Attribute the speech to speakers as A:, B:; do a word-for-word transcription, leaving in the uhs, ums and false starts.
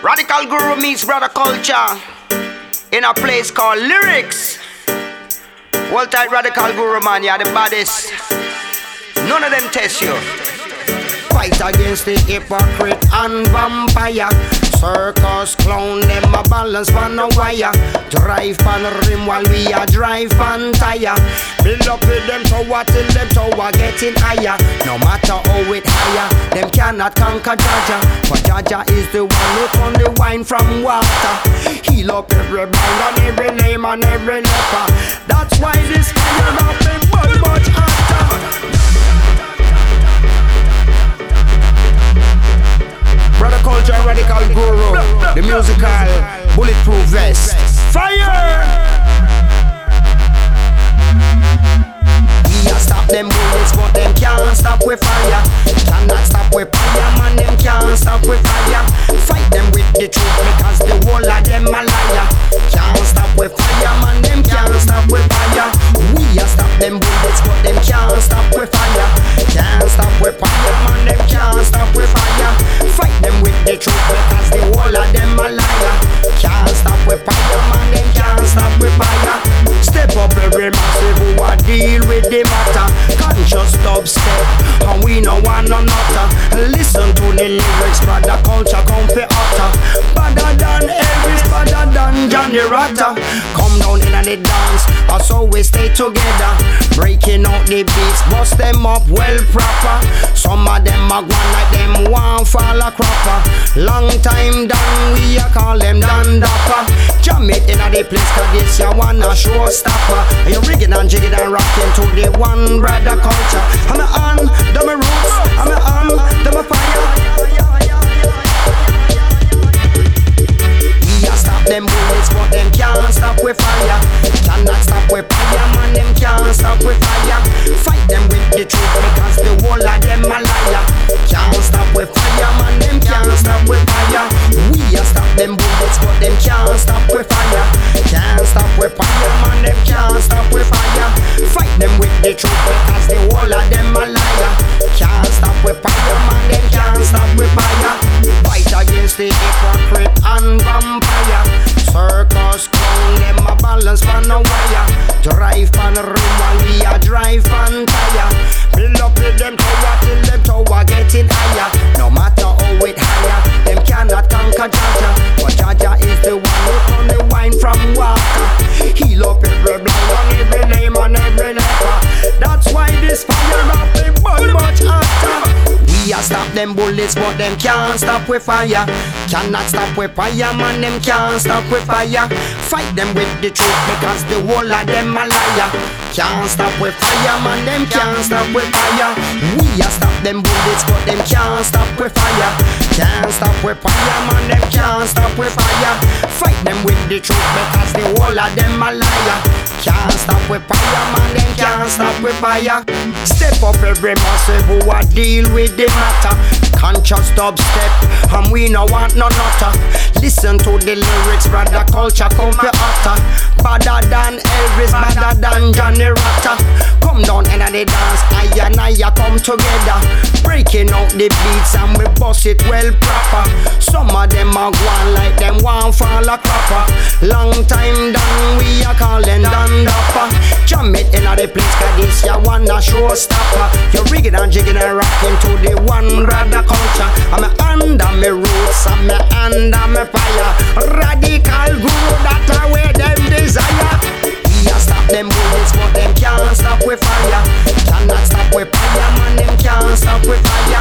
A: Radical Guru meets Brother Culture in a place called Lyrics. Hold tight, Radical Guru, man, you're the baddest. None of them test you. Fight against the hypocrite and vampire. Circus clown, them a balance on a wire. Drive pan rim while we a drive pan tire. Build up with them tower till them tower getting higher. No matter how it higher, them cannot conquer Jaja. But Jaja is the one who turn the wine from water. Heal up every blind and every lame and every leper. That's why this fire up in much, much hotter. Brother Culture, Radical Guru, the musical bulletproof vest. Fire! We a stop them bullets, but them can't stop with fire. Cannot stop with fire, man, them can't stop with fire. Fight them with the truth because the whole of them a liar. Can't stop with fire, man, them can't stop with fire. We a stop them bullets, but them can't stop with fire. Can't stop with fire, man, them can't stop with fire. Fight them with the truth because the whole of them a liar. Can't stop with fire, man, them can't stop with fire. Step up every massive who a deal with the matter. Conscious dubstep, and we no one another. Listen to the lyrics, Brother Culture come for utter. Better than Elvis, better than Johnny Rotter. Come down in and the dance, us always stay together. Breaking out the beats, bust them up well proper. Some of them a gone like them one fall a cropper. Long time done, we a call them Dan Dapper. Jam it in a the place, cause this ya wanna showstopper. You rigging and jigging and rocking to the one Brother Culture. I'm a on, them a roots, I'm a on, them a fire. We a stop them bullets, but them can't stop with fire. Cannot stop with fire, man, them can't stop with fire. Fight them with the truth because the whole of them a liar. Can't stop with fire, man, them can't stop with fire. We a stop them bullets, but them can't stop with fire. Can't stop with fire, man, them can't stop with fire. Fight them with the truth because the whole of them a liar. Can't stop with fire, man, them can't stop with fire. Fight against the hypocrite and vampire. Circus clown, them a balance pan a wire. Drive pan rim while we a drive pan tire. Build up with them tower till them tower getting higher. No matter how it higher, them cannot conquer Jaja. But Jaja is the one who turn the wine from water. Heal up every blind and every lame and every leper. That's why this fire up the much, much hotter. We a stop them bullets, but them can't stop with fire. Cannot stop with fire, man, them can't stop with fire. Fight them with the truth because the whole of them a liar. Can't stop with fire, man, them can't stop with fire. We a stop them bullets, but them can't stop with fire. Can't stop with fire, man, them can't stop with fire. Fight them with the truth because the whole of them a liar. Can't stop with fire, man, them can't stop with fire. Step up every massive who a deal with the matter. Conscious dubstep, and we no want no nutter. Listen to the lyrics, Brother Culture come for utter. Better than Elvis, better than Johnny Rotter. Come down and the dance, I and I come together. Breaking out the beats and we bust it well proper. Some of them are gone like them one fall a cropper. Long time done, we a call them Dan Dapper. Jam it in the place, cause this ya wanna showstopper. You rigging and jigging and rocking to the one Brother Culture. I'm a under me roots, I'm a under me fire. Radical Guru, that's where them desire. We a stop them bullets, but them can't stop with fire. Cannot stop with fire, man, them can't stop with fire.